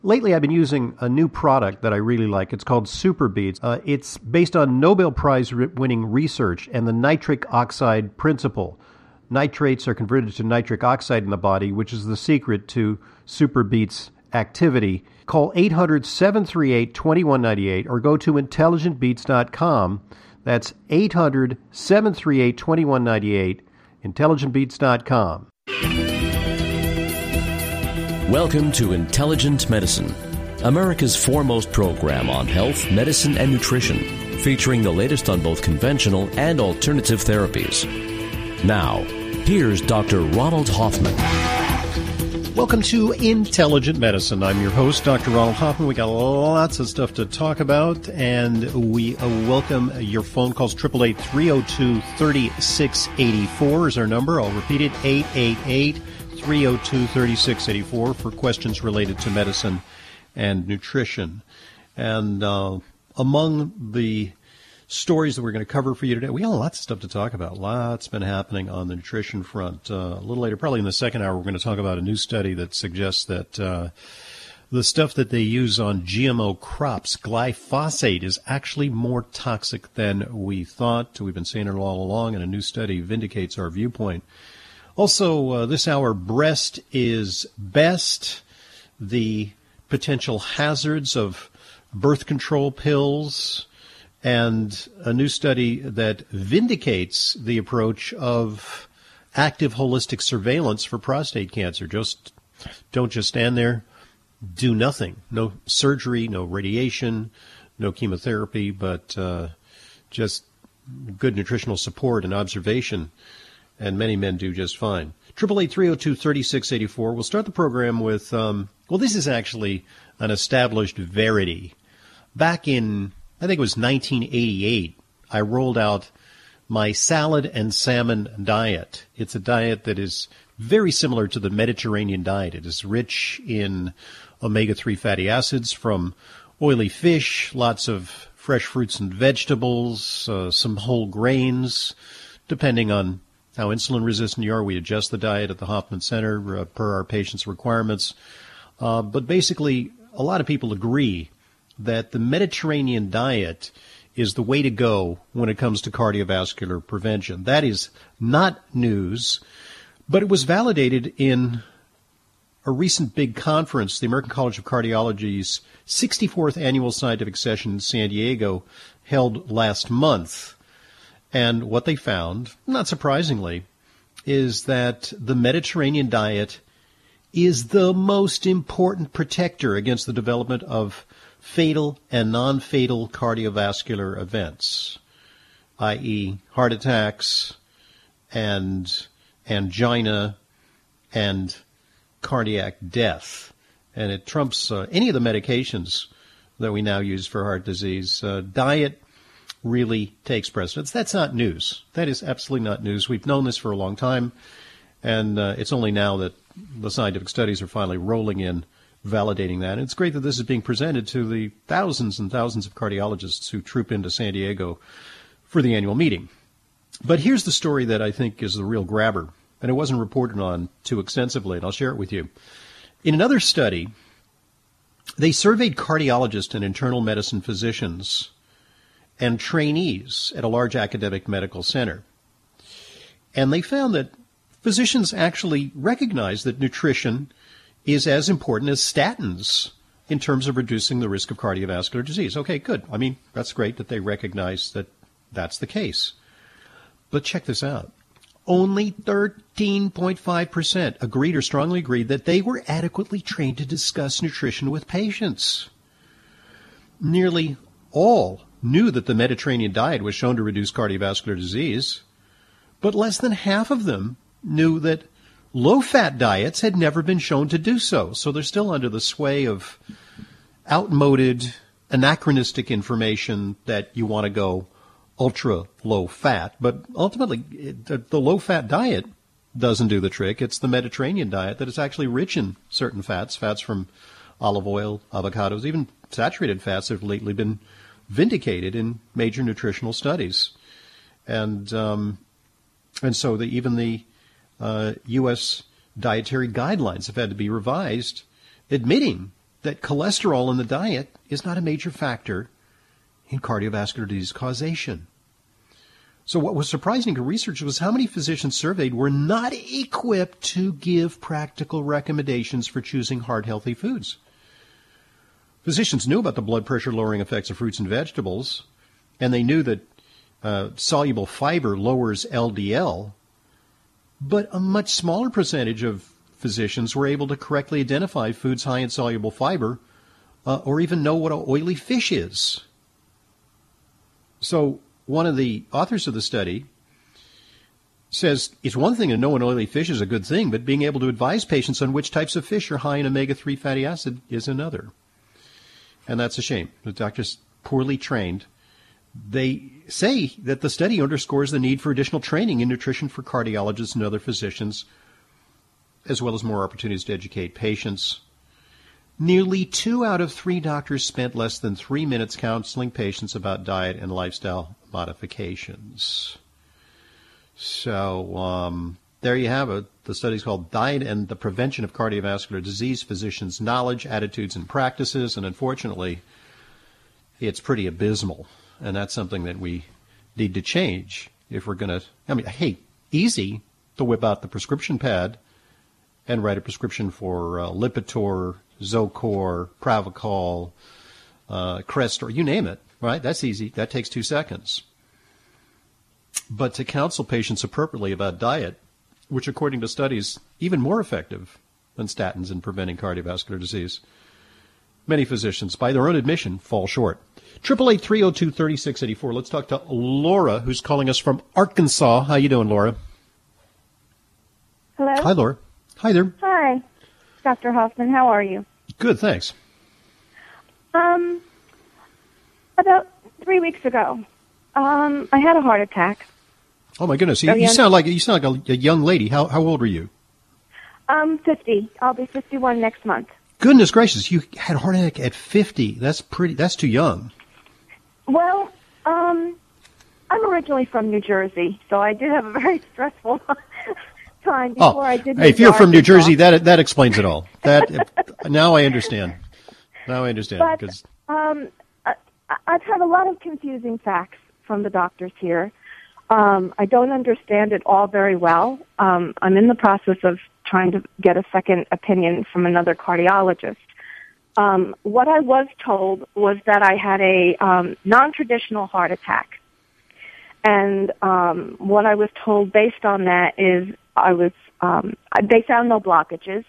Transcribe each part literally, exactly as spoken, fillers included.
Lately, I've been using a new product that I really like. It's called Super Beets. Uh, it's based on Nobel Prize-winning research and the nitric oxide principle. Nitrates are converted to nitric oxide in the body, which is the secret to Super Beets activity. Call eight hundred, seven three eight, two one nine eight or go to intelligent beets dot com. That's eight hundred, seven three eight, two one nine eight, intelligent beets dot com. Welcome to Intelligent Medicine, America's foremost program on health, medicine, and nutrition, featuring the latest on both conventional and alternative therapies. Now, here's Doctor Ronald Hoffman. Welcome to Intelligent Medicine. I'm your host, Doctor Ronald Hoffman. We got lots of stuff to talk about, and we uh, welcome your phone calls. eight eight eight, three oh two, three six eight four is our number. I'll repeat it, eight eight eight, three oh two, three six eight four for questions related to medicine and nutrition. And uh, among the stories that we're going to cover for you today, we have lots of stuff to talk about. Lots been happening on the nutrition front. Uh, a little later, probably in the second hour, we're going to talk about a new study that suggests that uh, the stuff that they use on G M O crops, glyphosate, is actually more toxic than we thought. We've been saying it all along, and a new study vindicates our viewpoint. Also, uh, this hour, breast is best, the potential hazards of birth control pills, and a new study that vindicates the approach of active holistic surveillance for prostate cancer. Just don't just stand there, do nothing. No surgery, no radiation, no chemotherapy, but uh, just good nutritional support and observation. And many men do just fine. eight eight eight, three oh two, three six eight four. We'll start the program with, um, well, this is actually an established verity. Back in, I think it was nineteen eighty-eight, I rolled out my salad and salmon diet. It's a diet that is very similar to the Mediterranean diet. It is rich in omega three fatty acids from oily fish, lots of fresh fruits and vegetables, uh, some whole grains, depending on how insulin resistant you are. We adjust the diet at the Hoffman Center uh, per our patients' requirements. Uh, but basically, a lot of people agree that the Mediterranean diet is the way to go when it comes to cardiovascular prevention. That is not news, but it was validated in a recent big conference, the American College of Cardiology's sixty-fourth Annual Scientific Session in San Diego, held last month. And what they found, not surprisingly, is that the Mediterranean diet is the most important protector against the development of fatal and non-fatal cardiovascular events, that is heart attacks and angina and cardiac death. And it trumps uh, any of the medications that we now use for heart disease. Uh, diet really takes precedence. That's not news. That is absolutely not news. We've known this for a long time, and uh, it's only now that the scientific studies are finally rolling in, validating that. And it's great that this is being presented to the thousands and thousands of cardiologists who troop into San Diego for the annual meeting. But here's the story that I think is the real grabber, and it wasn't reported on too extensively, and I'll share it with you. In another study, they surveyed cardiologists and internal medicine physicians and trainees at a large academic medical center. And they found that physicians actually recognize that nutrition is as important as statins in terms of reducing the risk of cardiovascular disease. Okay, good. I mean, that's great that they recognize that that's the case. But check this out. Only thirteen point five percent agreed or strongly agreed that they were adequately trained to discuss nutrition with patients. Nearly all knew that the Mediterranean diet was shown to reduce cardiovascular disease, but less than half of them knew that low-fat diets had never been shown to do so. So they're still under the sway of outmoded, anachronistic information that you want to go ultra-low-fat. But ultimately, it, the, the low-fat diet doesn't do the trick. It's the Mediterranean diet that is actually rich in certain fats, fats from olive oil, avocados, even saturated fats have lately been vindicated in major nutritional studies. And um, and so the, even the uh, U S dietary guidelines have had to be revised, admitting that cholesterol in the diet is not a major factor in cardiovascular disease causation. So what was surprising to researchers was how many physicians surveyed were not equipped to give practical recommendations for choosing heart healthy foods. Physicians knew about the blood pressure lowering effects of fruits and vegetables, and they knew that uh, soluble fiber lowers L D L, but a much smaller percentage of physicians were able to correctly identify foods high in soluble fiber uh, or even know what an oily fish is. So one of the authors of the study says it's one thing to know an oily fish is a good thing, but being able to advise patients on which types of fish are high in omega three fatty acid is another. And that's a shame. The doctors poorly trained. They say that the study underscores the need for additional training in nutrition for cardiologists and other physicians, as well as more opportunities to educate patients. Nearly two out of three doctors spent less than three minutes counseling patients about diet and lifestyle modifications. So um, there you have it. The study is called Diet and the Prevention of Cardiovascular Disease, Physicians' Knowledge, Attitudes, and Practices. And unfortunately, it's pretty abysmal. And that's something that we need to change if we're going to, I mean, hey, easy to whip out the prescription pad and write a prescription for uh, Lipitor, Zocor, Pravachol, uh, Crestor, you name it, right? That's easy. That takes two seconds. But to counsel patients appropriately about diet, which according to studies, even more effective than statins in preventing cardiovascular disease, many physicians, by their own admission, fall short. eight eight eight, three oh two, three six eight four. Let's talk to Laura, who's calling us from Arkansas. How you doing, Laura? Hello? Hi, Laura. Hi there. Hi, Doctor Hoffman. How are you? Good, thanks. Um, about three weeks ago, um, I had a heart attack. Oh my goodness! You, Oh, you yeah. sound like you sound like a, a young lady. How how old are you? I'm fifty. I'll be fifty-one next month. Goodness gracious! You had a heart attack at fifty. That's pretty. That's too young. Well, um, I'm originally from New Jersey, so I did have a very stressful time before Oh, I did. hey, if you're from New Jersey, that that explains it all. That now I understand. Now I understand. But Because um, I, I've had a lot of confusing facts from the doctors here. Um, I don't understand it all very well. Um, I'm in the process of trying to get a second opinion from another cardiologist. Um, what I was told was that I had a um, non-traditional heart attack. And um, what I was told based on that is I was, um, they found no blockages.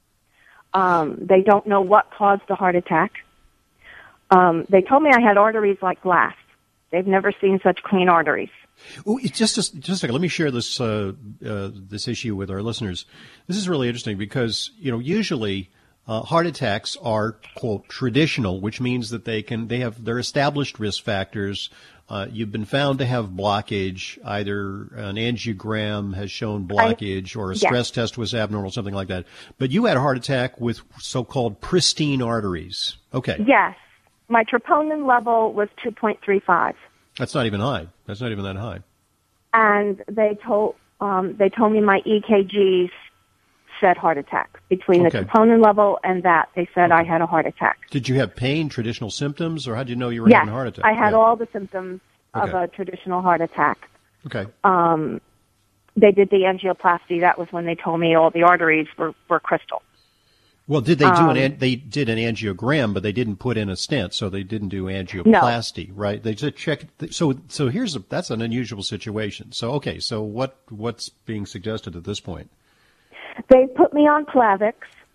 Um, they don't know what caused the heart attack. Um, they told me I had arteries like glass. They've never seen such clean arteries. oh, it's just just just a second. Let me share this uh, uh, this issue with our listeners. This is really interesting because you know usually uh, heart attacks are quote traditional, which means that they can they have their established risk factors. Uh, you've been found to have blockage. Either an angiogram has shown blockage, or a yes. stress test was abnormal, something like that. But you had a heart attack with so-called pristine arteries. Okay. Yes. My troponin level was two point three five. That's not even high. That's not even that high. And they told um, they told me my E K Gs said heart attack. Between Okay. the troponin level and that, they said I had a heart attack. Did you have pain, traditional symptoms, or how did you know you were Yes, having a heart attack? I had Yeah. all the symptoms of Okay. a traditional heart attack. Okay. Um, they did the angioplasty. That was when they told me all the arteries were, were crystal. Well, did they do Um, an an they did an angiogram, but they didn't put in a stent, so they didn't do angioplasty, right? They just checked. So so here's a, that's an unusual situation. So okay, so what what's being suggested at this point? They put me on Plavix.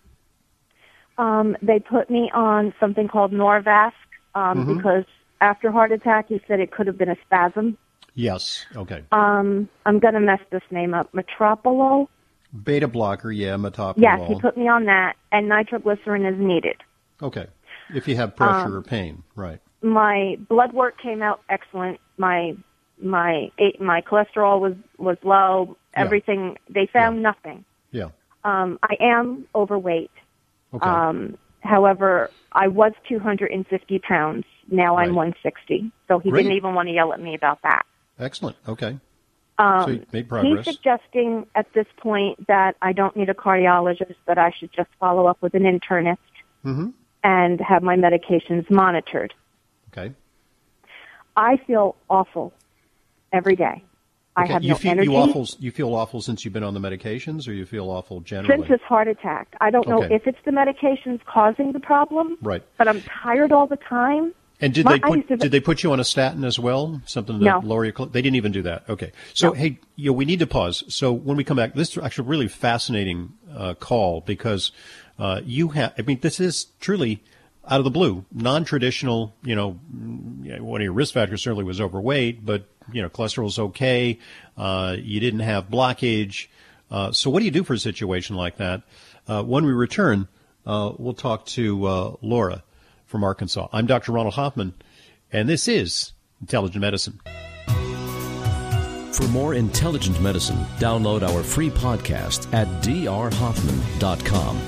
Um, they put me on something called Norvasc um, Mhm. because after heart attack, he said it could have been a spasm. Yes. Okay. Um, I'm going to mess this name up. Metropolo? Beta blocker, yeah, metoprolol. Yes, he put me on that, and nitroglycerin is needed. Okay. If you have pressure Um, or pain, right? My blood work came out excellent. My my my cholesterol was was low. Yeah. Everything they found Yeah. nothing. Yeah. Um, I am overweight. Okay. Um, however, I was two hundred fifty pounds. Now I'm Right. one sixty. So he Great. didn't even want to yell at me about that. Excellent. Okay. Um, So you made progress. He's suggesting at this point that I don't need a cardiologist, that I should just follow up with an internist. Mm-hmm. and have my medications monitored. Okay. I feel awful every day. I okay. have you no feel, energy. You, awful, you feel awful since you've been on the medications, or you feel awful generally? Since this heart attack. I don't know okay. if it's the medications causing the problem, right. but I'm tired all the time. And did My, they put to, did they put you on a statin as well? Something to no. lower your cholesterol? They didn't even do that. Okay. So, no. hey, you know, we need to pause. So when we come back, this is actually a really fascinating uh, call because uh, you have, I mean, this is truly out of the blue, non-traditional, you know, one of your risk factors certainly was overweight, but, you know, cholesterol's okay. Uh, you didn't have blockage. Uh, so what do you do for a situation like that? Uh, when we return, uh, we'll talk to uh, Laura from Arkansas. I'm Doctor Ronald Hoffman, and this is Intelligent Medicine. For more Intelligent Medicine, download our free podcast at d r hoffman dot com.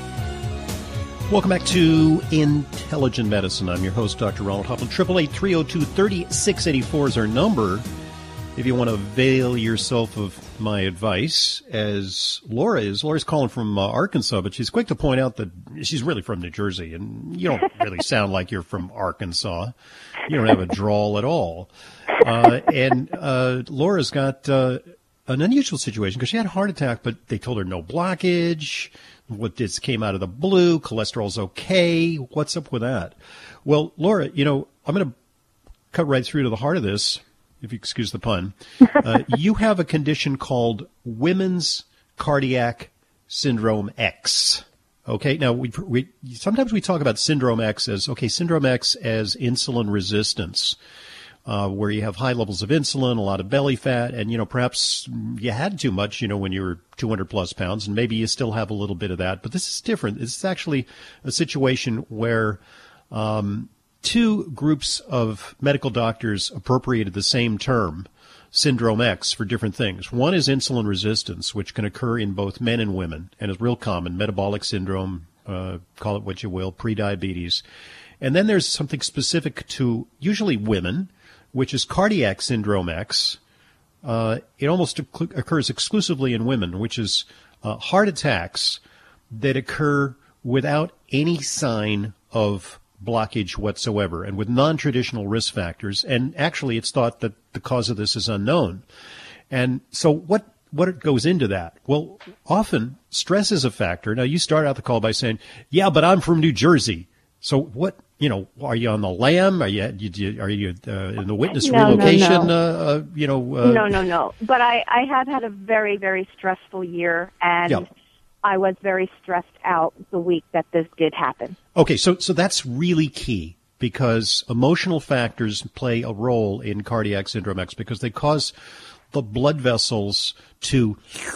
Welcome back to Intelligent Medicine. I'm your host, Doctor Ronald Hoffman. eight eight eight, three oh two, three six eight four is our number if you want to avail yourself of my advice, as Laura is. Laura's calling from uh, Arkansas, but she's quick to point out that she's really from New Jersey, and you don't really sound like you're from Arkansas. You don't have a drawl at all. Uh, and uh, Laura's got uh, an unusual situation because she had a heart attack, but they told her no blockage. What this came out of the blue, cholesterol's okay. What's up with that? Well, Laura, you know, I'm going to cut right through to the heart of this, if you excuse the pun. Uh, you have a condition called Women's Cardiac Syndrome X. Okay, now we, we sometimes we talk about Syndrome X as, okay, Syndrome X as insulin resistance. Uh, where you have high levels of insulin, a lot of belly fat, and, you know, perhaps you had too much, you know, when you were two hundred plus pounds, and maybe you still have a little bit of that. But this is different. This is actually a situation where um, two groups of medical doctors appropriated the same term, Syndrome X, for different things. One is insulin resistance, which can occur in both men and women, and is real common, metabolic syndrome, uh, call it what you will, prediabetes. And then there's something specific to usually women, which is cardiac syndrome X. Uh, it almost occurs exclusively in women, which is uh, heart attacks that occur without any sign of blockage whatsoever and with non-traditional risk factors. And actually, it's thought that the cause of this is unknown. And so what what goes into that? Well, often stress is a factor. Now, you start out the call by saying, yeah, but I'm from New Jersey. So what, you know, are you on the lam? Are you, are you uh, in the witness no, relocation? No, no. Uh, uh, you know, uh, no, no, no. But I, I have had a very, very stressful year, and yeah. I was very stressed out the week that this did happen. Okay, so so that's really key because emotional factors play a role in cardiac syndrome X because they cause the blood vessels to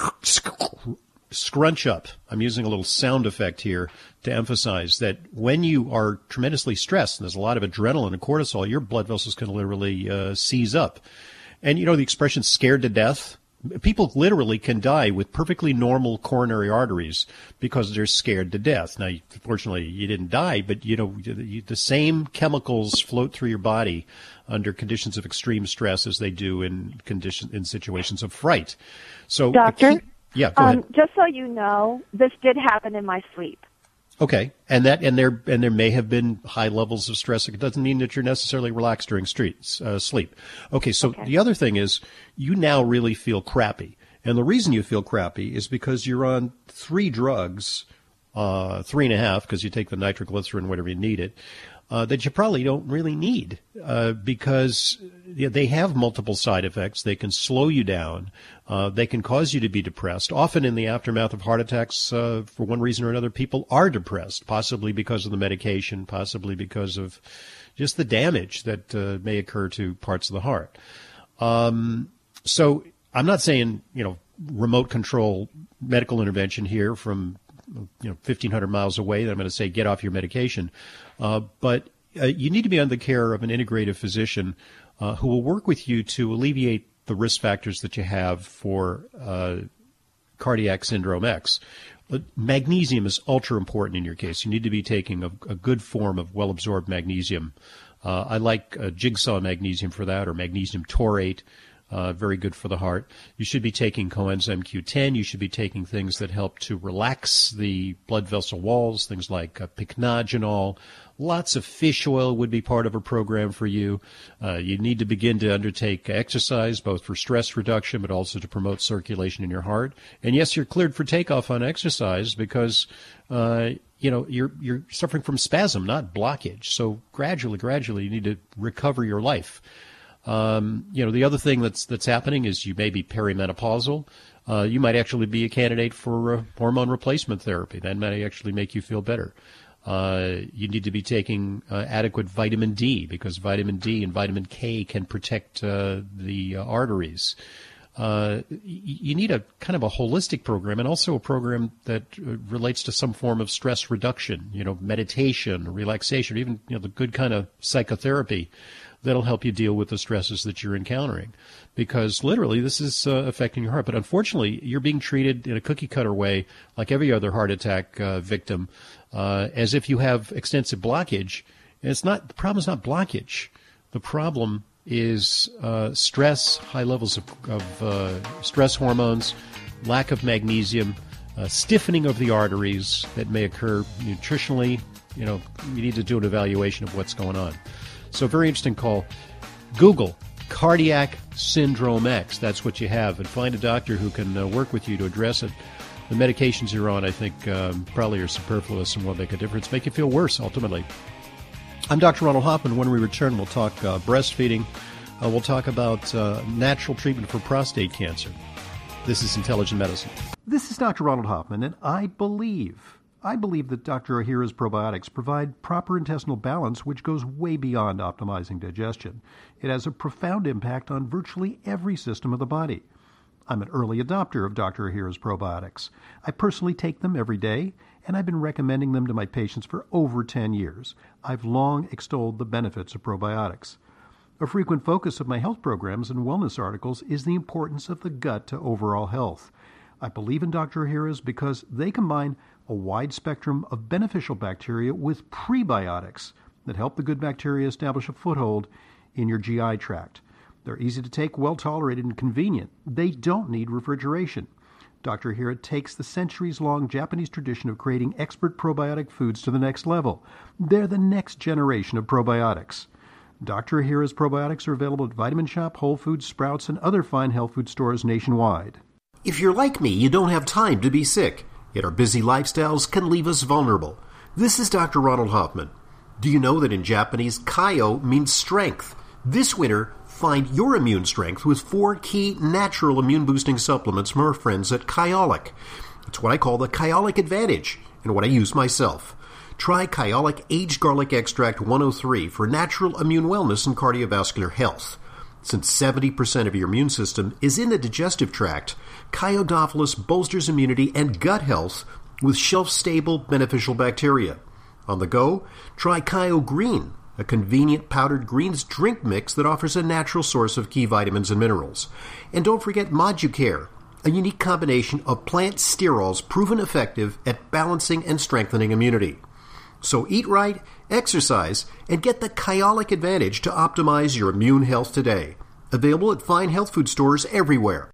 scrunch up. I'm using a little sound effect here to emphasize that when you are tremendously stressed, and there's a lot of adrenaline and cortisol, your blood vessels can literally uh, seize up. And you know the expression scared to death? People literally can die with perfectly normal coronary arteries because they're scared to death. Now, fortunately, you didn't die, but you know you, the same chemicals float through your body under conditions of extreme stress as they do in condition in situations of fright. So, Doctor, key, yeah, go um, ahead. Just so you know, this did happen in my sleep. Okay, and that and there and there may have been high levels of stress. It doesn't mean that you're necessarily relaxed during streets, uh, sleep. Okay, so okay. The other thing is you now really feel crappy, and the reason you feel crappy is because you're on three drugs, uh, three and a half because you take the nitroglycerin whenever you need it, uh, that you probably don't really need uh, because they have multiple side effects. They can slow you down. Uh, they can cause you to be depressed. Often in the aftermath of heart attacks, uh, for one reason or another, people are depressed, possibly because of the medication, possibly because of just the damage that uh, may occur to parts of the heart. Um, so I'm not saying, you know, remote control medical intervention here from, you know, fifteen hundred miles away that I'm going to say get off your medication. Uh, but uh, you need to be under the care of an integrative physician uh, who will work with you to alleviate the risk factors that you have for uh, cardiac syndrome X. But magnesium is ultra important in your case. You need to be taking a, a good form of well-absorbed magnesium. Uh, I like uh, jigsaw magnesium for that, or magnesium taurate. Uh, very good for the heart. You should be taking coenzyme Q ten. You should be taking things that help to relax the blood vessel walls, things like uh, pycnogenol. Lots of fish oil would be part of a program for you. Uh, you need to begin to undertake exercise, both for stress reduction, but also to promote circulation in your heart. And yes, you're cleared for takeoff on exercise because, uh, you know, you're you're suffering from spasm, not blockage. So gradually, gradually, you need to recover your life. Um, you know, the other thing that's that's happening is you may be perimenopausal. Uh, you might actually be a candidate for uh, hormone replacement therapy. That might actually make you feel better. Uh, you need to be taking uh, adequate vitamin D because vitamin D and vitamin K can protect uh, the uh, arteries. Uh, you need a kind of a holistic program and also a program that uh, relates to some form of stress reduction, you know, meditation, relaxation, or even, you know, the good kind of psychotherapy that'll help you deal with the stresses that you're encountering. Because literally this is uh, affecting your heart. But unfortunately, you're being treated in a cookie-cutter way like every other heart attack uh, victim, uh, as if you have extensive blockage. And it's not, the problem is not blockage. The problem is uh, stress, high levels of, of uh, stress hormones, lack of magnesium, uh, stiffening of the arteries that may occur nutritionally. You know, you need to do an evaluation of what's going on. So very interesting call. Google Cardiac Syndrome X. That's what you have. And find a doctor who can uh, work with you to address it. The medications you're on, I think, um, probably are superfluous and won't make a difference. Make you feel worse, ultimately. I'm Doctor Ronald Hoffman. When we return, we'll talk uh, breastfeeding. Uh, we'll talk about uh, natural treatment for prostate cancer. This is Intelligent Medicine. This is Doctor Ronald Hoffman, and I believe... I believe that Doctor Ohhira's probiotics provide proper intestinal balance, which goes way beyond optimizing digestion. It has a profound impact on virtually every system of the body. I'm an early adopter of Doctor Ohhira's probiotics. I personally take them every day, and I've been recommending them to my patients for over ten years. I've long extolled the benefits of probiotics. A frequent focus of my health programs and wellness articles is the importance of the gut to overall health. I believe in Doctor Ohhira's because they combine a wide spectrum of beneficial bacteria with prebiotics that help the good bacteria establish a foothold in your G I tract. They're easy to take, well-tolerated, and convenient. They don't need refrigeration. Doctor Ohhira takes the centuries-long Japanese tradition of creating expert probiotic foods to the next level. They're the next generation of probiotics. Doctor Ohhira's probiotics are available at Vitamin Shoppe, Whole Foods, Sprouts, and other fine health food stores nationwide. If you're like me, you don't have time to be sick. Yet our busy lifestyles can leave us vulnerable. This is Doctor Ronald Hoffman. Do you know that in Japanese, Kaio means strength? This winter, find your immune strength with four key natural immune-boosting supplements from our friends at Kyolic. It's what I call the Kyolic Advantage, and what I use myself. Try Kyolic Aged Garlic Extract one oh three for natural immune wellness and cardiovascular health. Since seventy percent of your immune system is in the digestive tract, Kyodophilus bolsters immunity and gut health with shelf-stable beneficial bacteria. On the go, try Kyo Green, a convenient powdered greens drink mix that offers a natural source of key vitamins and minerals. And don't forget Moducare, a unique combination of plant sterols proven effective at balancing and strengthening immunity. So eat right, exercise, and get the Kyolic Advantage to optimize your immune health today. Available at fine health food stores everywhere.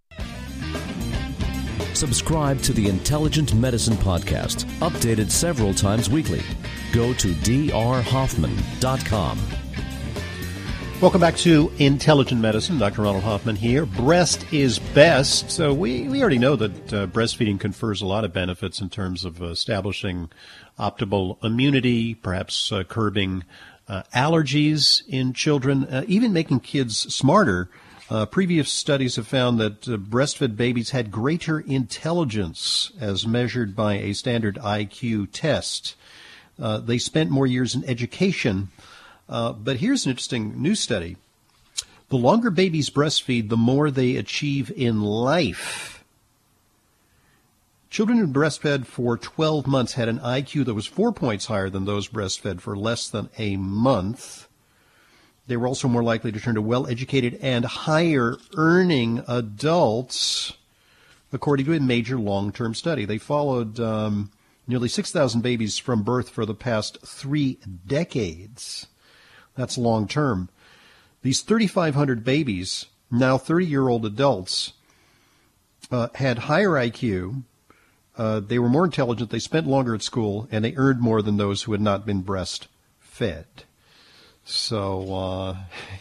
Subscribe to the Intelligent Medicine Podcast, updated several times weekly. Go to d r hoffman dot com. Welcome back to Intelligent Medicine. Doctor Ronald Hoffman here. Breast is best. So we, we already know that uh, breastfeeding confers a lot of benefits in terms of uh, establishing optimal immunity, perhaps uh, curbing uh, allergies in children, uh, even making kids smarter. Uh, previous studies have found that uh, breastfed babies had greater intelligence as measured by a standard I Q test. Uh, they spent more years in education. Uh, but here's an interesting new study. The longer babies breastfeed, the more they achieve in life. Children who breastfed for twelve months had an I Q that was four points higher than those breastfed for less than a month. They were also more likely to turn to well-educated and higher-earning adults, according to a major long-term study. They followed um, nearly six thousand babies from birth for the past three decades. That's long-term. These three thousand five hundred babies now thirty-year-old adults uh, had higher I Q, uh, they were more intelligent, they spent longer at school, and they earned more than those who had not been breastfed. So uh,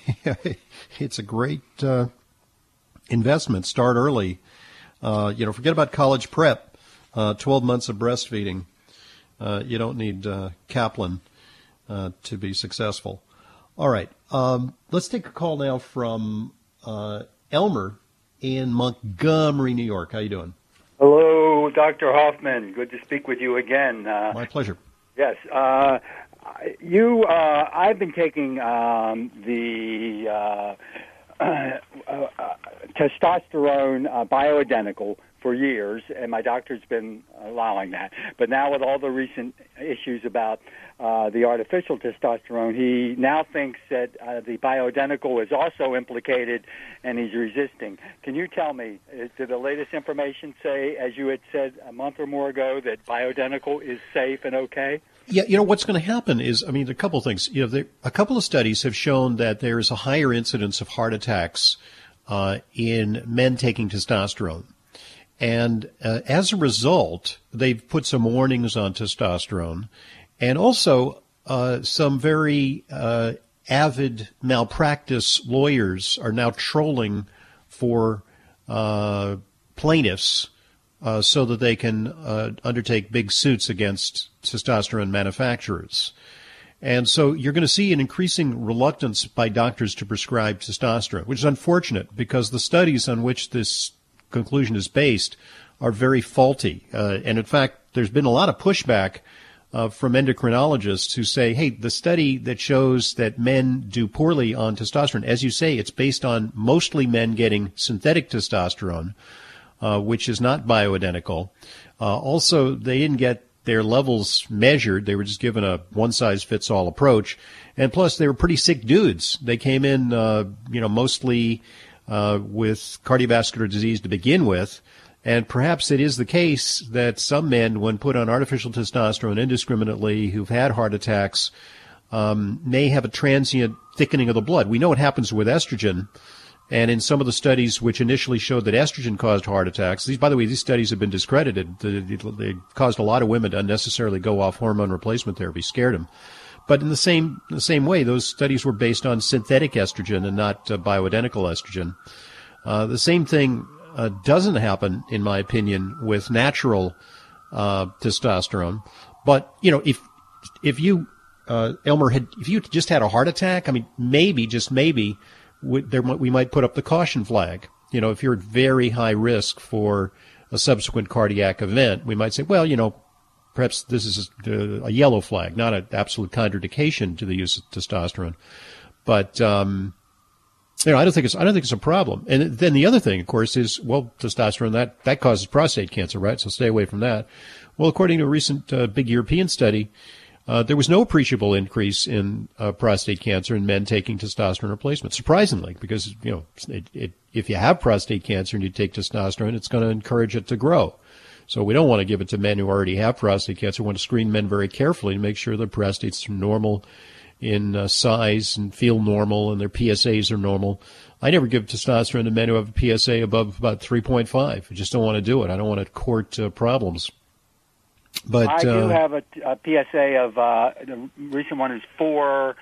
it's a great uh, investment. Start early. Uh, you know, forget about college prep. Uh, twelve months of breastfeeding. Uh, you don't need uh, Kaplan uh, to be successful. All right. Um, let's take a call now from uh, Elmer in Montgomery, New York. How you doing? Hello, Doctor Hoffman. Good to speak with you again. Uh, My pleasure. Yes. Uh, you, uh, I've been taking um, the uh, uh, uh, testosterone uh, bioidentical for years, and my doctor's been allowing that. But now with all the recent issues about uh, the artificial testosterone, he now thinks that uh, the bioidentical is also implicated, and he's resisting. Can you tell me, is, did the latest information say, as you had said a month or more ago, that bioidentical is safe and okay? Yeah, you know, what's going to happen is, I mean, a couple of things. You know, there, a couple of studies have shown that there is a higher incidence of heart attacks uh, in men taking testosterone. And uh, as a result, they've put some warnings on testosterone, and also uh, some very uh, avid malpractice lawyers are now trolling for uh, plaintiffs uh, so that they can uh, undertake big suits against testosterone manufacturers. And so you're going to see an increasing reluctance by doctors to prescribe testosterone, which is unfortunate because the studies on which this conclusion is based are very faulty. Uh, and in fact, there's been a lot of pushback uh, from endocrinologists who say, hey, the study that shows that men do poorly on testosterone, as you say, it's based on mostly men getting synthetic testosterone, uh, which is not bioidentical. Uh, also, they didn't get their levels measured. They were just given a one-size-fits-all approach. And plus, they were pretty sick dudes. They came in, uh, you know, mostly Uh, with cardiovascular disease to begin with, and perhaps it is the case that some men, when put on artificial testosterone indiscriminately, who've had heart attacks, um, may have a transient thickening of the blood. We know it happens with estrogen, and in some of the studies which initially showed that estrogen caused heart attacks, these, by the way, these studies have been discredited. They, they caused a lot of women to unnecessarily go off hormone replacement therapy, scared them. But in the same the same way, those studies were based on synthetic estrogen and not uh, bioidentical estrogen. Uh, the same thing uh, doesn't happen, in my opinion, with natural uh, testosterone. But you know, if if you uh, Elmer had if you just had a heart attack, I mean, maybe just maybe we, there we might put up the caution flag. You know, if you're at very high risk for a subsequent cardiac event, we might say, well, you know, perhaps this is a yellow flag, not an absolute contraindication to the use of testosterone. But um, you know, I don't think it's I don't think it's a problem. And then the other thing, of course, is well, testosterone that that causes prostate cancer, right? So stay away from that. Well, according to a recent uh, big European study, uh, there was no appreciable increase in uh, prostate cancer in men taking testosterone replacement. Surprisingly, because you know, it, it, if you have prostate cancer and you take testosterone, it's going to encourage it to grow. So we don't want to give it to men who already have prostate cancer. We want to screen men very carefully to make sure their prostates are normal in uh, size and feel normal and their P S As are normal. I never give testosterone to men who have a P S A above about three point five. I just don't want to do it. I don't want to court uh, problems. But I do uh, have a, a P S A of, uh, the recent one is four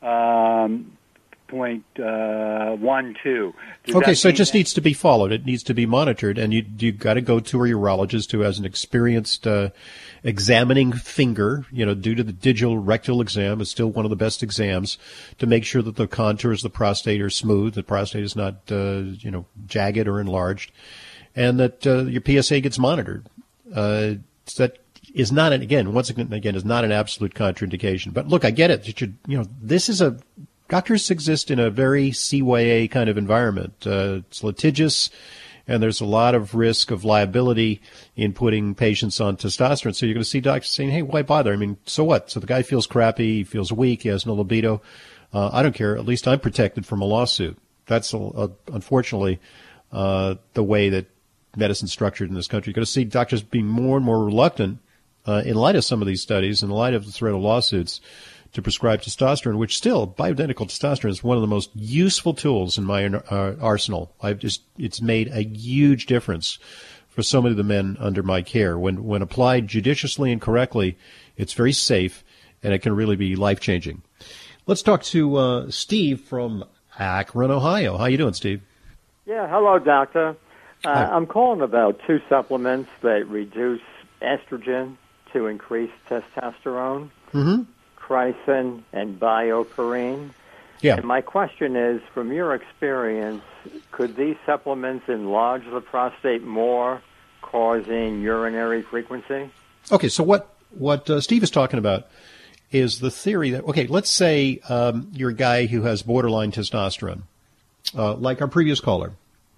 um, point uh, one two. Does okay, so it just that? needs to be followed. It needs to be monitored, and you you got to go to a urologist who has an experienced uh, examining finger. You know, due to the digital rectal exam, is still one of the best exams to make sure that the contours of the prostate are smooth, the prostate is not uh, you know jagged or enlarged, and that uh, your P S A gets monitored. Uh, that is not an, again once again again is not an absolute contraindication. But look, I get it. You should, you know, this is a doctors exist in a very C Y A kind of environment. Uh, it's litigious, and there's a lot of risk of liability in putting patients on testosterone. So you're going to see doctors saying, hey, why bother? I mean, so what? So the guy feels crappy, he feels weak, he has no libido. Uh, I don't care. At least I'm protected from a lawsuit. That's, a, a, unfortunately, uh, the way that medicine's structured in this country. You're going to see doctors being more and more reluctant, uh, in light of some of these studies, in light of the threat of lawsuits, to prescribe testosterone, which still, bioidentical testosterone is one of the most useful tools in my uh, arsenal. I've just, it's made a huge difference for so many of the men under my care. When, when applied judiciously and correctly, it's very safe, and it can really be life-changing. Let's talk to uh, Steve from Akron, Ohio. How you doing, Steve? Yeah, hello, doctor. Uh, I'm calling about two supplements that reduce estrogen to increase testosterone, mm-hmm. Chrysin and BioPerine. Yeah. And my question is, from your experience, could these supplements enlarge the prostate more, causing urinary frequency? Okay, so what, what uh, Steve is talking about is the theory that, okay, let's say um, you're a guy who has borderline testosterone, uh, like our previous caller,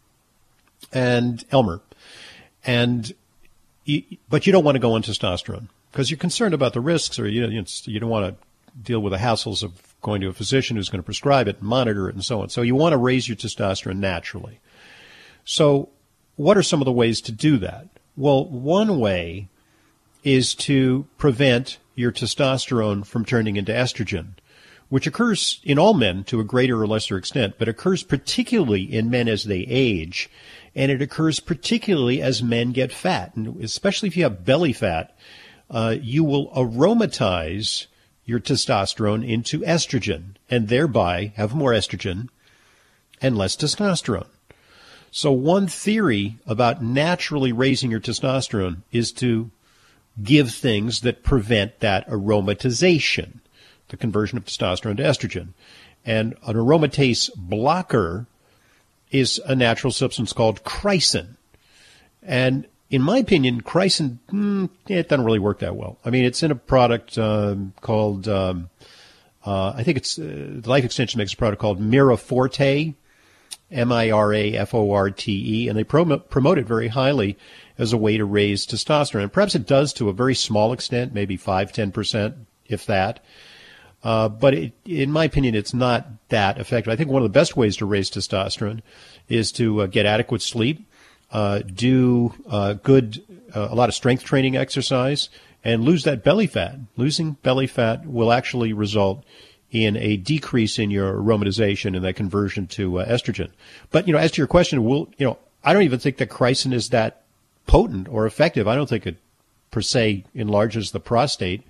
and Elmer, and you, but you don't want to go on testosterone because you're concerned about the risks, or you know, you don't want to deal with the hassles of going to a physician who's going to prescribe it and monitor it and so on. So you want to raise your testosterone naturally. So what are some of the ways to do that? Well, one way is to prevent your testosterone from turning into estrogen, which occurs in all men to a greater or lesser extent, but occurs particularly in men as they age, and it occurs particularly as men get fat. And especially if you have belly fat, uh, you will aromatize your testosterone into estrogen, and thereby have more estrogen and less testosterone. So one theory about naturally raising your testosterone is to give things that prevent that aromatization, the conversion of testosterone to estrogen. And an aromatase blocker is a natural substance called Chrysin. And in my opinion, Chrysin, mm, it doesn't really work that well. I mean, it's in a product um, called, um, uh, I think it's, uh, Life Extension makes a product called Miraforte, M I R A F O R T E, and they prom- promote it very highly as a way to raise testosterone. And perhaps it does to a very small extent, maybe five, ten percent, if that. Uh, but it, in my opinion, it's not that effective. I think one of the best ways to raise testosterone is to uh, get adequate sleep, uh, do uh, good, uh, a lot of strength training exercise, and lose that belly fat. Losing belly fat will actually result in a decrease in your aromatization and that conversion to uh, estrogen. But, you know, as to your question, will, you know, I don't even think that Chrysin is that potent or effective. I don't think it per se enlarges the prostate,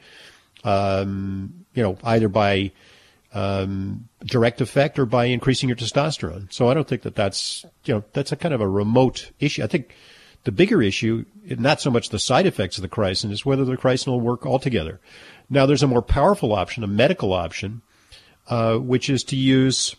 um, you know, either by um, direct effect or by increasing your testosterone. So I don't think that that's, you know, that's a kind of a remote issue. I think the bigger issue, not so much the side effects of the Chrysin, is whether the Chrysin will work altogether. Now, there's a more powerful option, a medical option, uh, which is to use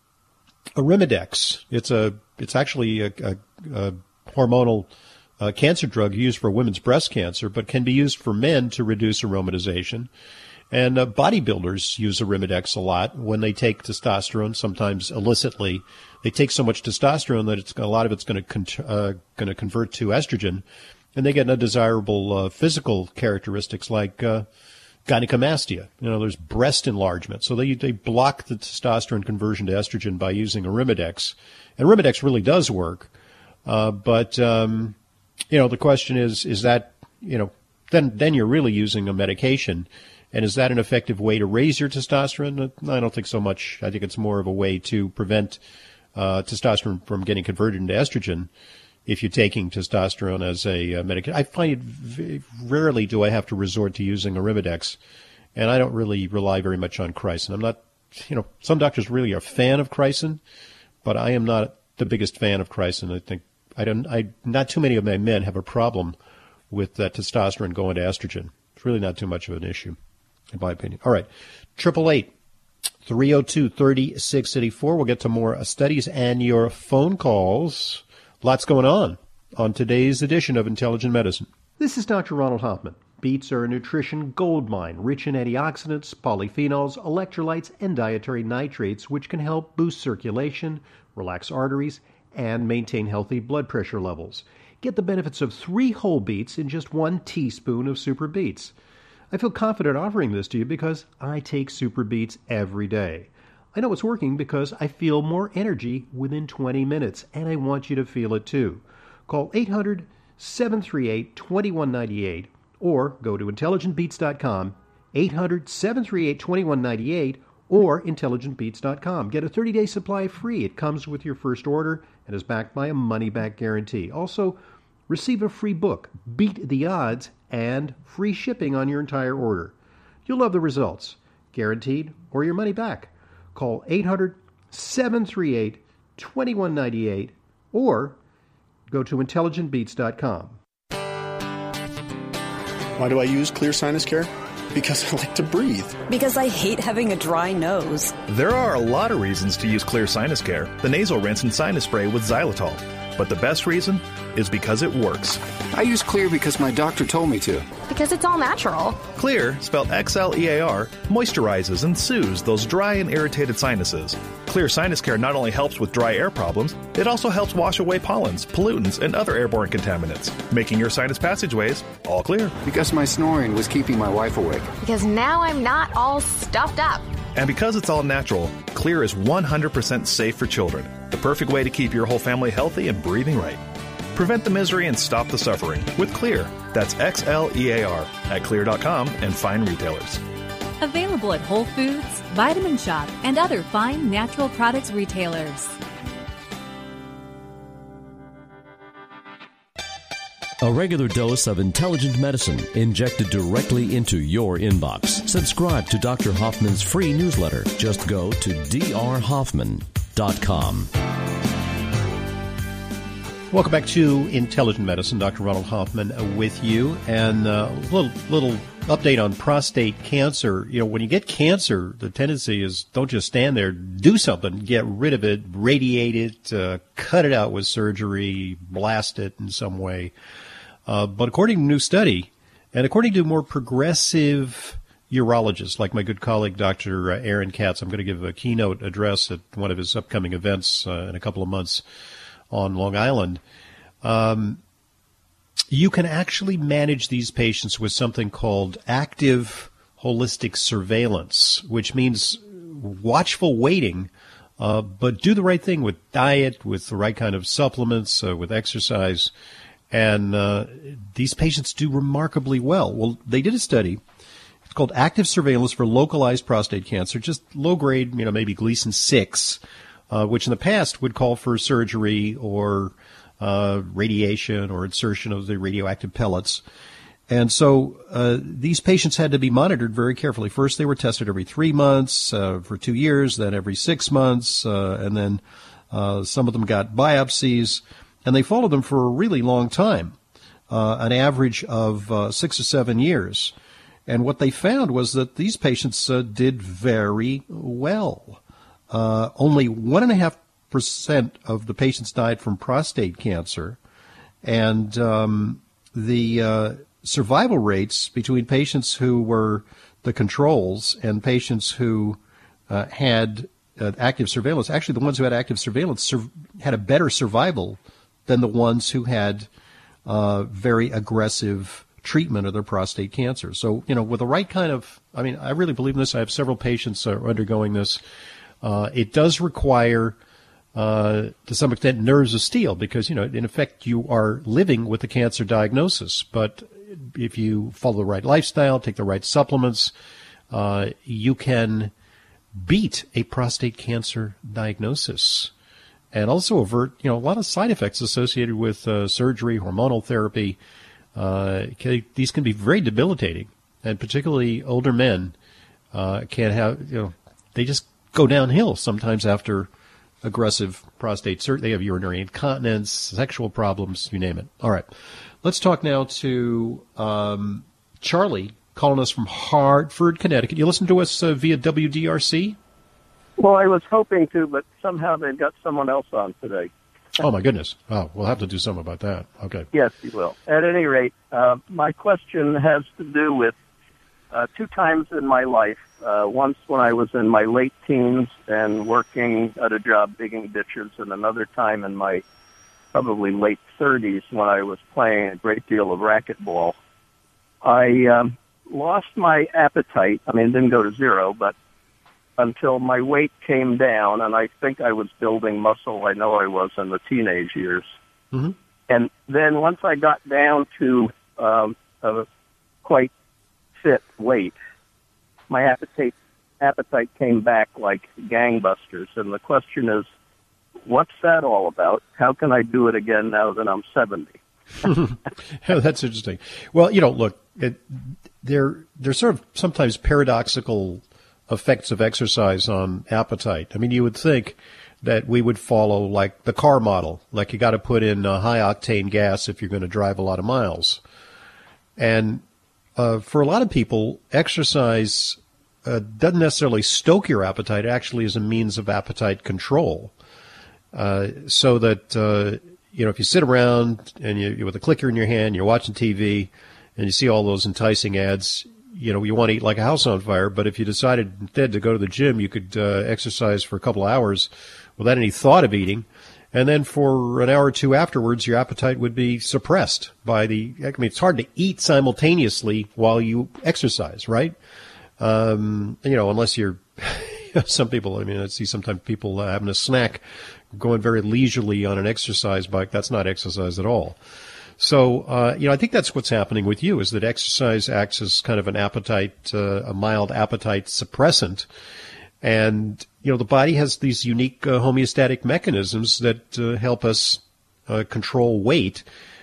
Arimidex. It's a, it's actually a, a, a hormonal uh, cancer drug used for women's breast cancer, but can be used for men to reduce aromatization. And uh, bodybuilders use Arimidex a lot when they take testosterone, sometimes illicitly. They take so much testosterone that it's a lot of it's going to con- uh, going to convert to estrogen, and they get undesirable uh, physical characteristics like uh, gynecomastia. You know, there's breast enlargement. So they they block the testosterone conversion to estrogen by using Arimidex, and Arimidex really does work. Uh, but um, you know, the question is, is that you know, then then you're really using a medication. And is that an effective way to raise your testosterone? I don't think so much. I think it's more of a way to prevent uh, testosterone from getting converted into estrogen if you're taking testosterone as a uh, medication. I find it v- rarely do I have to resort to using Arimidex, and I don't really rely very much on Chrysin. I'm not, you know, some doctors really are a fan of Chrysin, but I am not the biggest fan of Chrysin. I think I don't. I not too many of my men have a problem with uh, testosterone going to estrogen. It's really not too much of an issue, in my opinion. All right. Triple eight, three oh two, three six eight four. We'll get to more studies and your phone calls. Lots going on on today's edition of Intelligent Medicine. This is Doctor Ronald Hoffman. Beets are a nutrition goldmine, rich in antioxidants, polyphenols, electrolytes, and dietary nitrates, which can help boost circulation, relax arteries, and maintain healthy blood pressure levels. Get the benefits of three whole beets in just one teaspoon of Super Beets. I feel confident offering this to you because I take Super Beets every day. I know it's working because I feel more energy within twenty minutes, and I want you to feel it too. Call eight hundred, seven three eight, two one nine eight or go to intelligent beats dot com eight hundred, seven three eight, two one nine eight, or intelligent beats dot com. Get a thirty-day supply free. It comes with your first order and is backed by a money-back guarantee. Also, receive a free book, Beat the Odds, and free shipping on your entire order. You'll love the results. Guaranteed, or your money back. Call eight hundred, seven three eight, two one nine eight or go to intelligent beats dot com. Why do I use Clear Sinus Care? Because I like to breathe. Because I hate having a dry nose. There are a lot of reasons to use Clear Sinus Care, the nasal rinse and sinus spray with xylitol. But the best reason is because it works. I use Clear because my doctor told me to. Because it's all natural. Clear, spelled X L E A R, moisturizes and soothes those dry and irritated sinuses. Clear Sinus Care not only helps with dry air problems, it also helps wash away pollens, pollutants, and other airborne contaminants, making your sinus passageways all clear. Because my snoring was keeping my wife awake. Because now I'm not all stuffed up. And because it's all natural, Clear is one hundred percent safe for children. The perfect way to keep your whole family healthy and breathing right. Prevent the misery and stop the suffering with Clear. That's X L E A R at clear dot com and fine retailers. Available at Whole Foods, Vitamin Shop, and other fine natural products retailers. A regular dose of intelligent medicine injected directly into your inbox. Subscribe to Doctor Hoffman's free newsletter. Just go to d r hoffman dot com. Welcome back to Intelligent Medicine. Doctor Ronald Hoffman with you. And a uh, little, little update on prostate cancer. You know, when you get cancer, the tendency is don't just stand there, do something, get rid of it, radiate it, uh, cut it out with surgery, blast it in some way. Uh, but according to a new study, and according to more progressive urologists, like my good colleague, Doctor Aaron Katz, I'm going to give a keynote address at one of his upcoming events uh, in a couple of months on Long Island. Um, you can actually manage these patients with something called active holistic surveillance, which means watchful waiting, uh, but do the right thing with diet, with the right kind of supplements, uh, with exercise. And uh, these patients do remarkably well. Well, they did a study. It's called Active Surveillance for Localized Prostate Cancer, just low grade, you know, maybe Gleason six, uh, which in the past would call for surgery or uh, radiation or insertion of the radioactive pellets. And so uh, these patients had to be monitored very carefully. First, they were tested every three months uh, for two years, then every six months, uh, and then uh, some of them got biopsies. And they followed them for a really long time, uh, an average of uh, six or seven years. And what they found was that these patients uh, did very well. Uh, only one and a half percent of the patients died from prostate cancer, and um, the uh, survival rates between patients who were the controls and patients who uh, had uh, active surveillance, actually the ones who had active surveillance sur- had a better survival than the ones who had uh, very aggressive treatment of their prostate cancer. So, you know, with the right kind of, I mean, I really believe in this. I have several patients uh, undergoing this. Uh, it does require, uh, to some extent, nerves of steel because, you know, in effect, you are living with the cancer diagnosis. But if you follow the right lifestyle, take the right supplements, uh, you can beat a prostate cancer diagnosis and also avert, you know, a lot of side effects associated with uh, surgery, hormonal therapy. Uh, can, these can be very debilitating, and particularly older men uh, can have, you know, they just go downhill sometimes after aggressive prostate surgery. They have urinary incontinence, sexual problems, you name it. All right. Let's talk now to um, Charlie, calling us from Hartford, Connecticut. You listen to us uh, via W D R C? Well, I was hoping to, but somehow they've got someone else on today. Oh, my goodness. Oh, we'll have to do something about that. Okay. Yes, you will. At any rate, uh, my question has to do with uh, two times in my life. Uh, once when I was in my late teens and working at a job digging ditches, and another time in my probably late thirties when I was playing a great deal of racquetball. I um, lost my appetite. I mean, it didn't go to zero, but until my weight came down, and I think I was building muscle. I know I was in the teenage years. Mm-hmm. And then once I got down to um, a quite fit weight, my appetite appetite came back like gangbusters. And the question is, what's that all about? How can I do it again now that I'm seventy? That's interesting. Well, you know, look, it, there there's sort of sometimes paradoxical effects of exercise on appetite. I mean, you would think that we would follow like the car model, like you got to put in uh, high octane gas if you're going to drive a lot of miles. And uh, for a lot of people, exercise uh, doesn't necessarily stoke your appetite. It actually is a means of appetite control. Uh, so that, uh, you know, if you sit around and you, with a clicker in your hand, you're watching T V and you see all those enticing ads, you know, you want to eat like a house on fire. But if you decided instead to go to the gym, you could uh, exercise for a couple of hours without any thought of eating. And then for an hour or two afterwards, your appetite would be suppressed by the, I mean, it's hard to eat simultaneously while you exercise, right? Um, you know, unless you're, some people, I mean, I see sometimes people uh, having a snack, going very leisurely on an exercise bike. That's not exercise at all. So, uh, you know, I think that's what's happening with you, is that exercise acts as kind of an appetite, uh, a mild appetite suppressant. And, you know, the body has these unique uh, homeostatic mechanisms that uh, help us uh, control weight.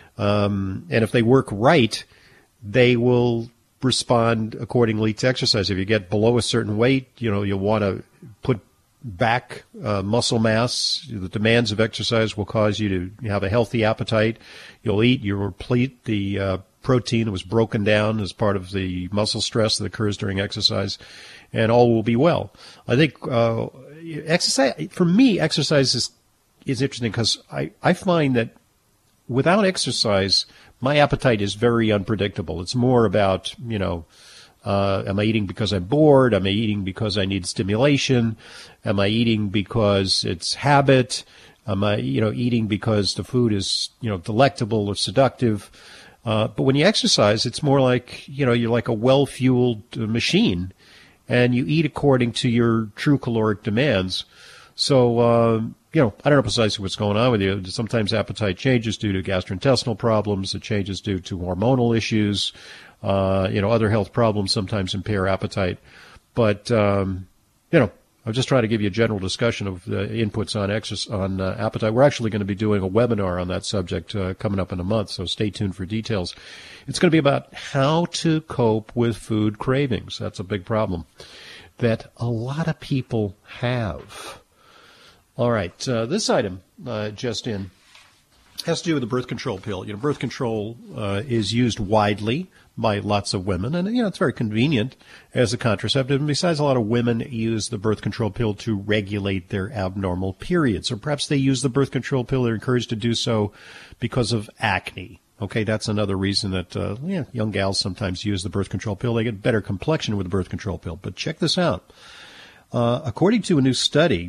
Um, and if they work right, they will respond accordingly to exercise. If you get below a certain weight, you know, you'll want to put back uh, muscle mass. The demands of exercise will cause you to have a healthy appetite. You'll eat, you'll replete the uh, protein that was broken down as part of the muscle stress that occurs during exercise, and all will be well. I think uh, exercise, for me, exercise is, is interesting because I, I find that without exercise, my appetite is very unpredictable. It's more about, you know, Uh, am I eating because I'm bored? Am I eating because I need stimulation? Am I eating because it's habit? Am I, you know, eating because the food is, you know, delectable or seductive? Uh, but when you exercise, it's more like, you know, you're like a well-fueled uh, machine, and you eat according to your true caloric demands. So, uh, you know, I don't know precisely what's going on with you. Sometimes appetite changes due to gastrointestinal problems. It changes due to hormonal issues. Uh, you know, other health problems sometimes impair appetite. But, um, you know, I'm just trying to give you a general discussion of the inputs on exercise, on uh, appetite. We're actually going to be doing a webinar on that subject uh, coming up in a month, so stay tuned for details. It's going to be about how to cope with food cravings. That's a big problem that a lot of people have. All right, uh, this item uh, just in has to do with the birth control pill. You know, birth control uh, is used widely by lots of women, and, you know, it's very convenient as a contraceptive. And besides, a lot of women use the birth control pill to regulate their abnormal periods. Or perhaps they use the birth control pill, they're encouraged to do so because of acne. Okay, that's another reason that uh, yeah, young gals sometimes use the birth control pill. They get better complexion with the birth control pill. But check this out. Uh, according to a new study,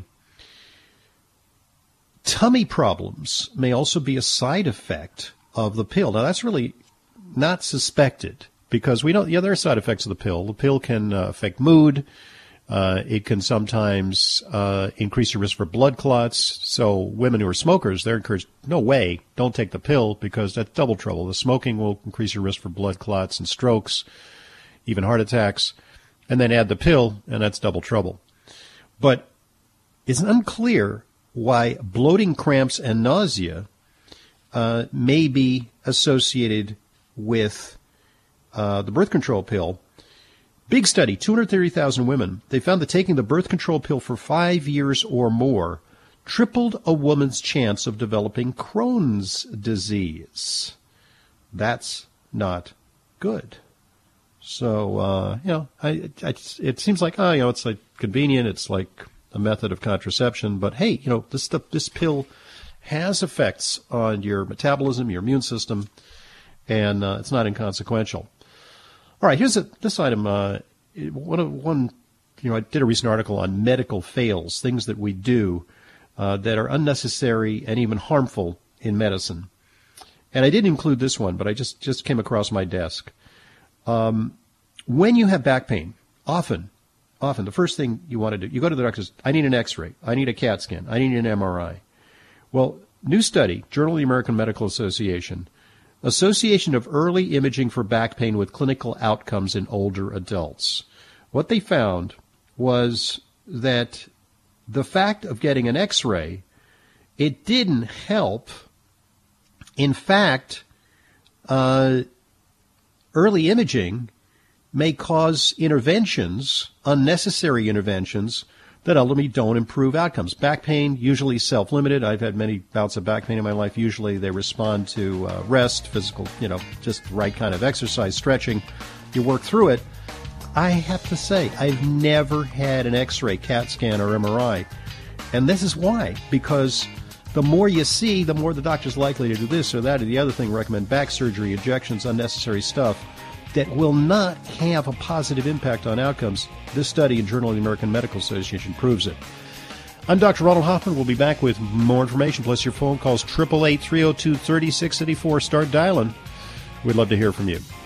tummy problems may also be a side effect of the pill. Now, that's really not suspected because we don't, yeah, there are side effects of the pill. The pill can uh, affect mood. Uh, it can sometimes uh, increase your risk for blood clots. So women who are smokers, they're encouraged, no way, don't take the pill because that's double trouble. The smoking will increase your risk for blood clots and strokes, even heart attacks. And then add the pill, and that's double trouble. But it's unclear why bloating, cramps, and nausea uh, may be associated with uh, the birth control pill. Big study, two hundred thirty thousand women. They found that taking the birth control pill for five years or more tripled a woman's chance of developing Crohn's disease. That's not good. So, uh, you know, I, I, it seems like, oh, you know, it's like convenient. It's like a method of contraception. But, hey, you know, this stuff, this pill has effects on your metabolism, your immune system, and uh, it's not inconsequential. All right, here's a, this item. Uh, one, one, you know, I did a recent article on medical fails, things that we do uh, that are unnecessary and even harmful in medicine. And I didn't include this one, but I just, just came across my desk. Um, when you have back pain, often, often the first thing you want to do, you go to the doctor, I need an X-ray, I need a CAT scan, I need an M R I. Well, new study, Journal of the American Medical Association, Association of Early Imaging for Back Pain with Clinical Outcomes in Older Adults. what they found was that the fact of getting an X-ray, it didn't help. In fact, uh, early imaging may cause interventions, unnecessary interventions, that ultimately don't improve outcomes. Back pain, usually self-limited. I've had many bouts of back pain in my life. Usually they respond to uh, rest, physical, you know, just the right kind of exercise, stretching. You work through it. I have to say, I've never had an X-ray, CAT scan, or M R I. And this is why. Because the more you see, the more the doctor's likely to do this or that or the other thing, recommend back surgery, injections, unnecessary stuff that will not have a positive impact on outcomes. This study in Journal of the American Medical Association proves it. I'm Doctor Ronald Hoffman. We'll be back with more information, plus your phone calls, eight eight eight, three oh two, three six eight four. Start dialing. We'd love to hear from you.